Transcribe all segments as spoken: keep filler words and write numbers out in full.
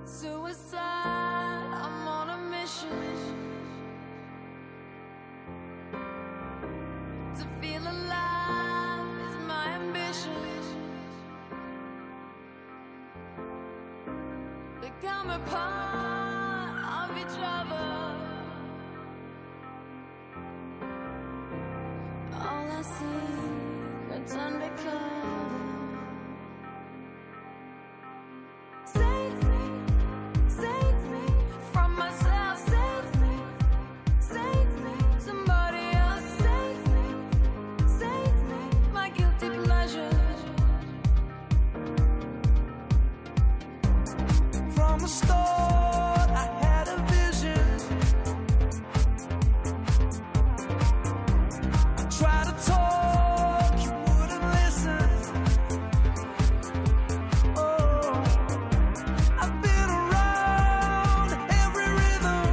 Suicide, I'm on a mission to feel alive is my ambition. Become a part of each other. All I see, it's undercover. Save me, save me from myself. Save me, save me, somebody else. Save me, save me, my guilty pleasure. From the start, I had a vision. I tried to talk, you wouldn't listen. Oh, I've been around every rhythm.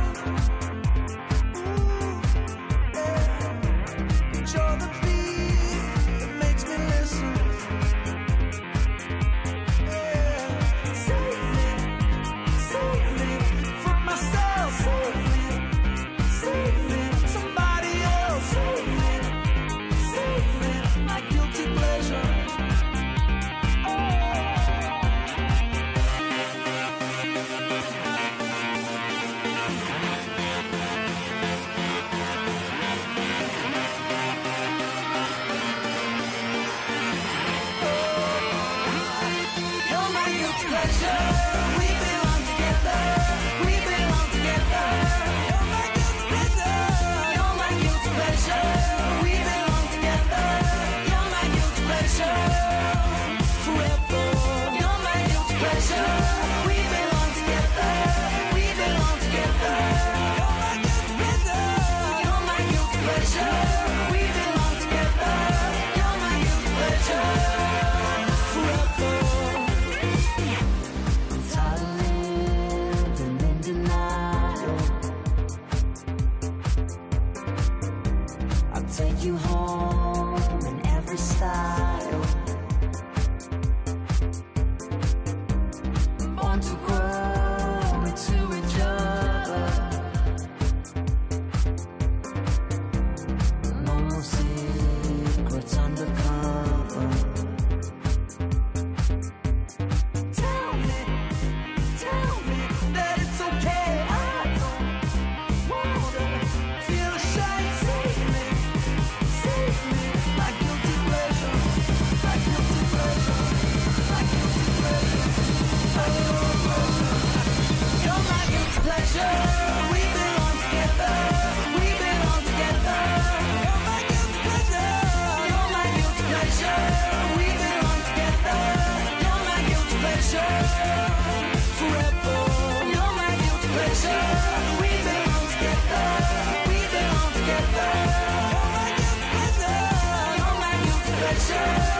Ooh, yeah. But you're the beat that makes me listen. Yeah. Save me, save me from myself. Save me, save me, somebody else. Save me, save me, my guilty pleasure. You're my guilty pleasure. We belong together. We belong together. You're my guilty pleasure. You're my guilty pleasure. We belong together. You're my guilty pleasure. Forever. You're my guilty pleasure. We belong together. We belong together. You're my guilty pleasure. You're my guilty pleasure. We belong together. You're my guilty pleasure. Forever. Tired of living in denial. I'll take you home in every style. Born to grow into each other. No more secrets undercover. Tell me, tell me that it's okay. I don't wanna feel ashamed. Save me, save me, my guilty pleasure, my guilty pleasure, my guilty pleasure, my guilty pleasure. You're my guilty pleasure. We belong together. We belong together. You're my guilty pleasure. You're my guilty pleasure. We belong together. You're my guilty pleasure. Forever. You're my guilty pleasure. We belong together. We belong together. You're my guilty pleasure. You're my guilty pleasure.